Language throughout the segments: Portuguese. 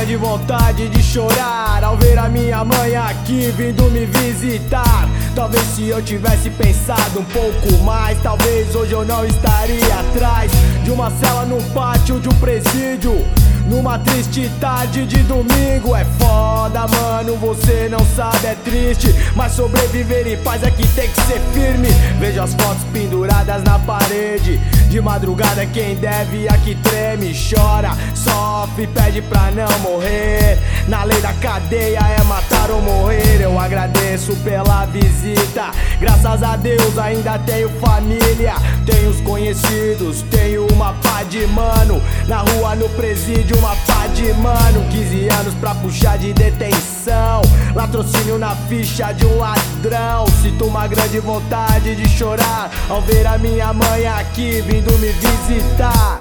grande vontade de chorar ao ver a minha mãe aqui vindo me visitar. Talvez se eu tivesse pensado um pouco mais, talvez hoje eu não estaria atrás de uma cela num pátio de um presídio, numa triste tarde de domingo. É foda, mano, você não sabe, é triste, mas sobreviver em paz aqui tem que ser firme. Vejo as fotos penduradas na parede, de madrugada quem deve aqui treme, chora, sofre, pede pra não morrer. Na lei da cadeia é matar ou morrer. Eu agradeço pela visita, graças a Deus ainda tenho família, tenho os conhecidos, tenho uma pá de mano. Na rua, no presídio, uma pá de mano. 15 anos pra puxar de detenção, latrocínio na ficha de um ladrão. Sinto uma grande vontade de chorar ao ver a minha mãe aqui vindo me visitar.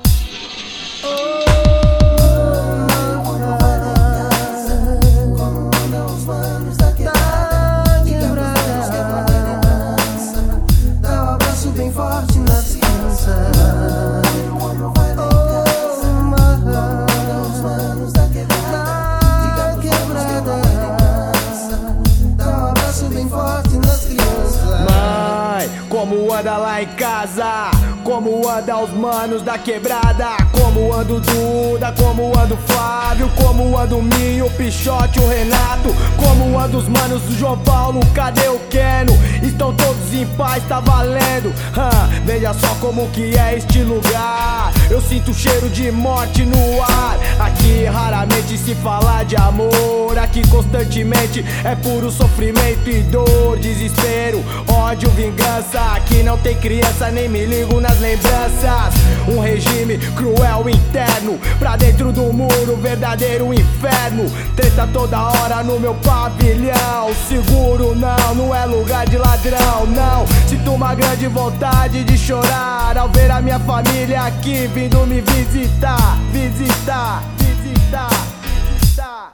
Como anda lá em casa? Como anda os manos da quebrada? Como anda o Duda? Como anda o Flávio? Como anda o Minho, o Pichote, o Renato? Como anda os manos do João Paulo? Cadê o Keno? Estão todos em paz, tá valendo. Veja só como que é este lugar. Eu sinto o cheiro de morte no ar. Aqui raramente se fala de amor. Aqui constantemente é puro sofrimento e dor, desespero, ódio, vingança. Aqui não tem criança, nem me ligo nas lembranças. Um regime cruel interno, pra dentro do muro, verdadeiro inferno. Treta toda hora no meu pavilhão. Seguro não é lugar de ladrão, não. Sinto uma grande vontade de chorar ao ver a minha família aqui vindo me visitar. Visitar, visitar, visitar.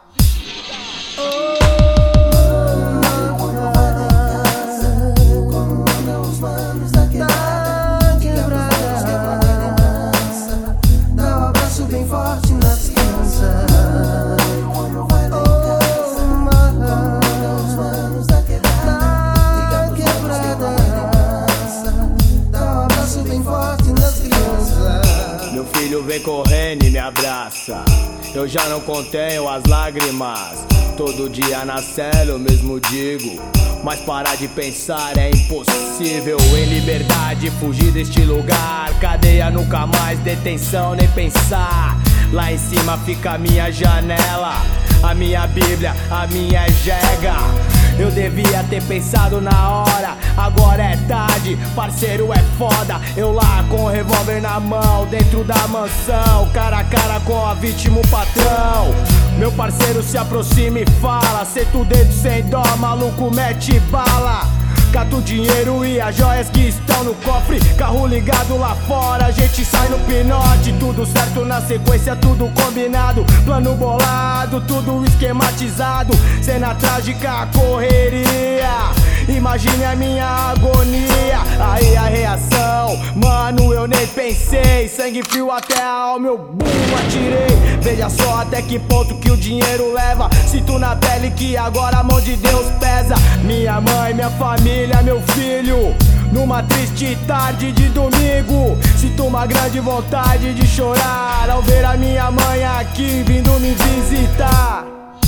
Vem correndo e me abraça, eu já não contenho as lágrimas. Todo dia na cela eu mesmo digo, mas parar de pensar é impossível. Em liberdade fugir deste lugar, cadeia nunca mais, detenção nem pensar. Lá em cima fica a minha janela, a minha Bíblia, a minha jega. Eu devia ter pensado na hora, agora é tarde, parceiro é foda. Eu lá com o revólver na mão, dentro da mansão, cara a cara com a vítima, o patrão. Meu parceiro se aproxima e fala, senta o dedo sem dó, maluco mete bala. Cata o dinheiro e as joias que estão no cofre, carro ligado lá fora, a gente sai no pinote. Tudo certo na sequência, tudo combinado, plano bolado, tudo esquematizado. Cena trágica, correria, imagine a minha agonia. Aí a reação, mano, eu nem pensei. Sangue frio até a alma, eu atirei. Veja só até que ponto que o dinheiro leva. Sinto na pele que agora a mão de Deus pesa. Minha mãe, minha família, meu filho, numa triste tarde de domingo. Sinto uma grande vontade de chorar ao ver a minha mãe aqui vindo me visitar.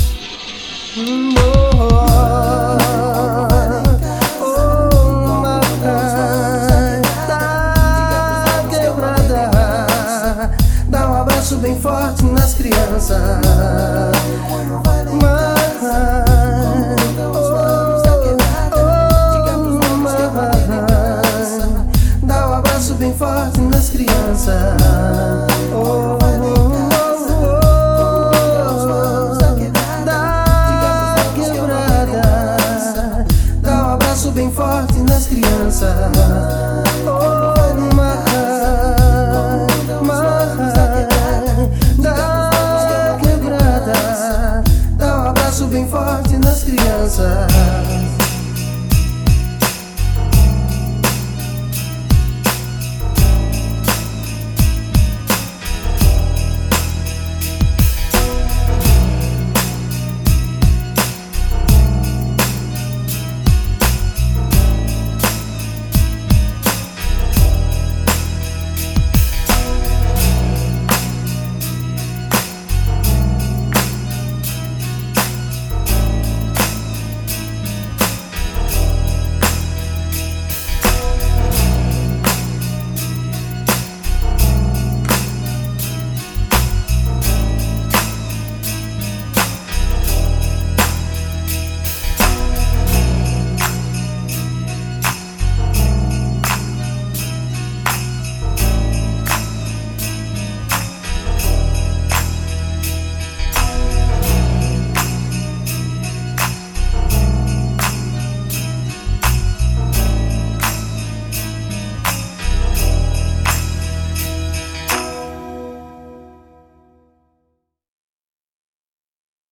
Dá um abraço bem forte nas crianças. Dá um abraço bem forte nas crianças. Dá um abraço bem forte nas crianças. Dá um abraço bem forte nas crianças.